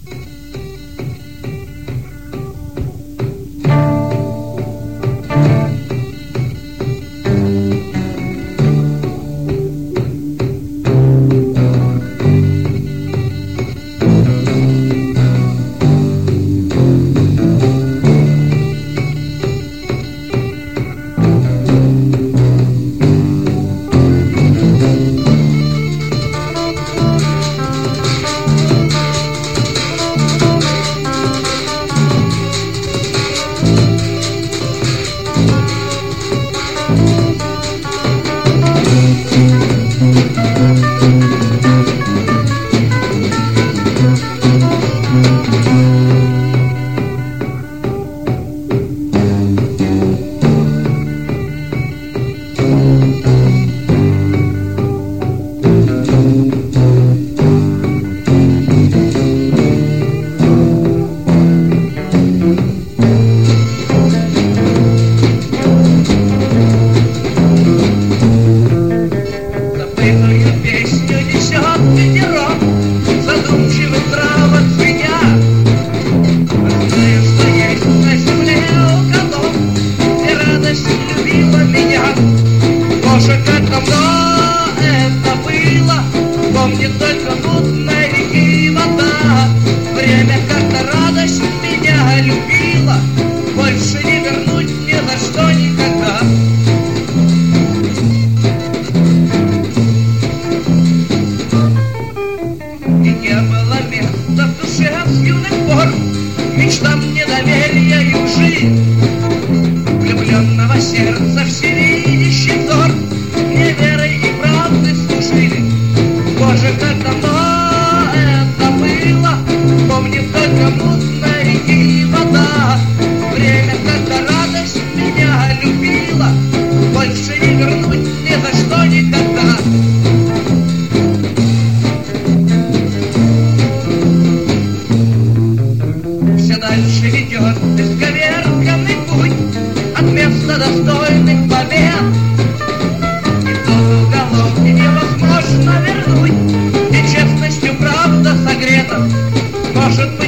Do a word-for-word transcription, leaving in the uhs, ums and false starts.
Мечтам недоверия и лжи, влюбленного сердца всевидящий взор мне верой и правдой служили. Боже, как давно это было, помнит только мутная реки вода. Время, когда радость меня любила, больше не вернуть ни за что никогда. Дальше ведет исковерканный путь от места достойных побед. И в тот уголок невозможно вернуть, где честностью правда согрета. Может быть,